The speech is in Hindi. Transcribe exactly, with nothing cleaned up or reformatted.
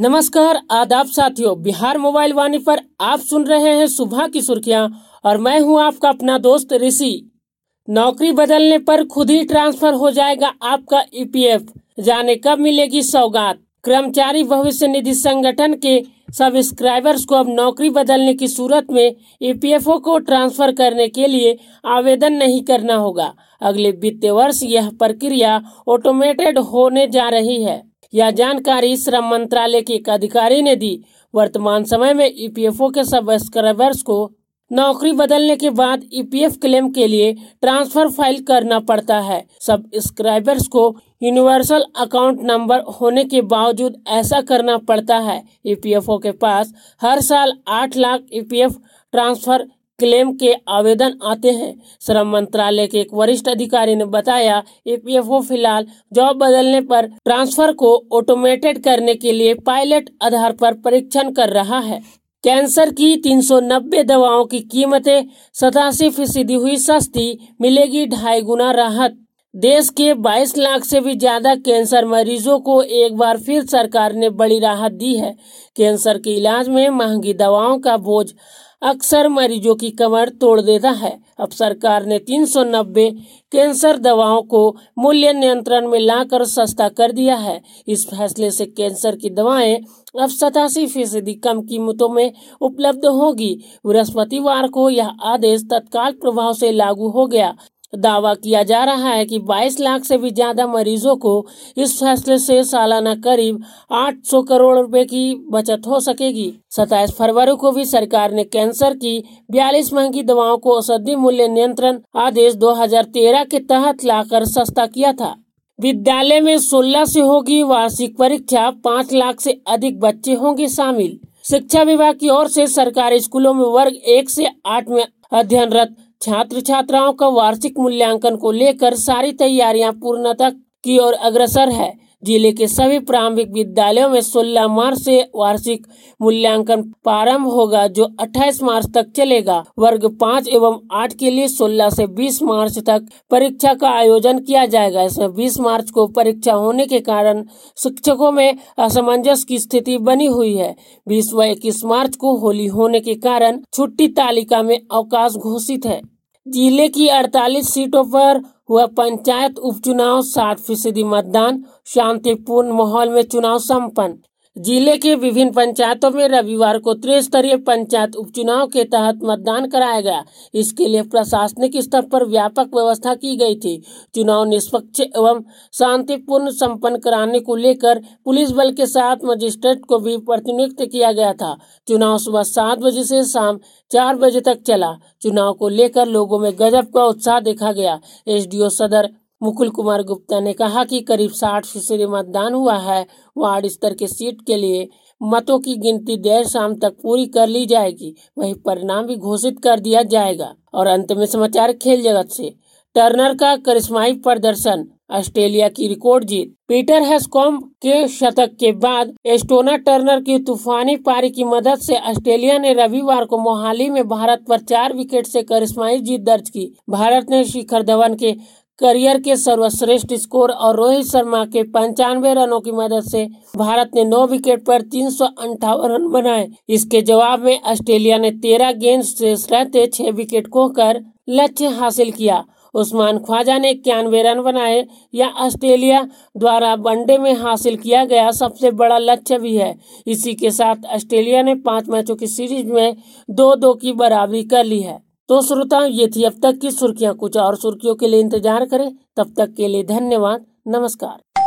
नमस्कार, आदाब साथियों। बिहार मोबाइल वाणी पर आप सुन रहे हैं सुबह की सुर्खियां और मैं हूं आपका अपना दोस्त ऋषि। नौकरी बदलने पर खुद ही ट्रांसफर हो जाएगा आपका ईपीएफ, जाने कब मिलेगी सौगात। कर्मचारी भविष्य निधि संगठन के सब्सक्राइबर्स को अब नौकरी बदलने की सूरत में ईपीएफओ को ट्रांसफर करने के लिए आवेदन नहीं करना होगा। अगले वित्तीय वर्ष यह प्रक्रिया ऑटोमेटेड होने जा रही है। यह जानकारी श्रम मंत्रालय के एक अधिकारी ने दी। वर्तमान समय में ईपीएफओ के सब्सक्राइबर्स को नौकरी बदलने के बाद ईपीएफ क्लेम के लिए ट्रांसफर फाइल करना पड़ता है। सब्सक्राइबर्स को यूनिवर्सल अकाउंट नंबर होने के बावजूद ऐसा करना पड़ता है। ईपीएफओ के पास हर साल आठ लाख ईपीएफ ट्रांसफर क्लेम के आवेदन आते हैं। श्रम मंत्रालय के एक वरिष्ठ अधिकारी ने बताया, ईपीएफओ फिलहाल जॉब बदलने पर ट्रांसफर को ऑटोमेटेड करने के लिए पायलट आधार पर परीक्षण कर रहा है। कैंसर की तीन सौ नब्बे दवाओं की कीमतें सतासी फीसदी हुई सस्ती, मिलेगी ढाई गुना राहत। देश के बाईस लाख से भी ज्यादा कैंसर मरीजों को एक बार फिर सरकार ने बड़ी राहत दी है। कैंसर के इलाज में महंगी दवाओं का बोझ अक्सर मरीजों की कमर तोड़ देता है। अब सरकार ने तीन सौ नब्बे कैंसर दवाओं को मूल्य नियंत्रण में लाकर सस्ता कर दिया है। इस फैसले से कैंसर की दवाएं अब सतासी फीसदी कम कीमतों में उपलब्ध होगी। बृहस्पतिवार को यह आदेश तत्काल प्रभाव से लागू हो गया। दावा किया जा रहा है कि बाईस लाख से भी ज्यादा मरीजों को इस फैसले से सालाना करीब आठ सौ करोड़ रुपए की बचत हो सकेगी। सत्ताईस फरवरी को भी सरकार ने कैंसर की बयालीस महंगी दवाओं को औषधि मूल्य नियंत्रण आदेश दो हज़ार तेरह के तहत लाकर सस्ता किया था। विद्यालय में सोलह से होगी वार्षिक परीक्षा, पाँच लाख से अधिक बच्चे होंगे शामिल। शिक्षा विभाग की ओर से सरकारी स्कूलों में वर्ग एक से आठ में अध्ययनरत छात्र छात्राओं का वार्षिक मूल्यांकन को लेकर सारी तैयारियां पूर्णता की ओर अग्रसर है। जिले के सभी प्रारंभिक विद्यालयों में सोलह मार्च से वार्षिक मूल्यांकन प्रारंभ होगा, जो अट्ठाईस मार्च तक चलेगा। वर्ग पाँच एवं आठ के लिए सोलह से बीस मार्च तक परीक्षा का आयोजन किया जाएगा। इसमें बीस मार्च को परीक्षा होने के कारण शिक्षकों में असमंजस की स्थिति बनी हुई है। बीस व इक्कीस मार्च को होली होने के कारण छुट्टी तालिका में अवकाश घोषित है। जिले की अड़तालीस सीटों पर हुआ पंचायत उपचुनाव, साठ फीसदी मतदान, शांतिपूर्ण माहौल में चुनाव संपन्न। जिले के विभिन्न पंचायतों में रविवार को त्रिस्तरीय पंचायत उपचुनाव के तहत मतदान कराया गया। इसके लिए प्रशासनिक स्तर पर व्यापक व्यवस्था की गई थी। चुनाव निष्पक्ष एवं शांतिपूर्ण संपन्न कराने को लेकर पुलिस बल के साथ मजिस्ट्रेट को भी प्रतिनियुक्त किया गया था। चुनाव सुबह सात बजे से शाम चार बजे तक चला। चुनाव को लेकर लोगों में गजब का उत्साह देखा गया। एसडीओ सदर मुकुल कुमार गुप्ता ने कहा कि करीब साठ फीसदी मतदान हुआ है। वार्ड स्तर के सीट के लिए मतों की गिनती देर शाम तक पूरी कर ली जाएगी। वही परिणाम भी घोषित कर दिया जाएगा। और अंत में समाचार खेल जगत से। टर्नर का करिश्माई प्रदर्शन, ऑस्ट्रेलिया की रिकॉर्ड जीत। पीटर हैस्कॉम्ब के शतक के बाद एस्टोना टर्नर की तूफानी पारी की मदद से ऑस्ट्रेलिया ने रविवार को मोहाली में भारत पर चार विकेट से करिश्माई जीत दर्ज की। भारत ने शिखर धवन के करियर के सर्वश्रेष्ठ स्कोर और रोहित शर्मा के पंचानवे रनों की मदद से भारत ने नौ विकेट पर तीन सौ अंठावन रन बनाए। इसके जवाब में ऑस्ट्रेलिया ने तेरह गेंद शेष रहते छह विकेट खोकर लक्ष्य हासिल किया। उस्मान ख्वाजा ने इक्यानवे रन बनाए। यह ऑस्ट्रेलिया द्वारा वनडे में हासिल किया गया सबसे बड़ा लक्ष्य भी है। इसी के साथ ऑस्ट्रेलिया ने पांच मैचों की सीरीज में दो दो की बराबरी कर ली है। तो श्रोताओं, ये थी अब तक की सुर्खियां। कुछ और सुर्खियों के लिए इंतजार करें। तब तक के लिए धन्यवाद। नमस्कार।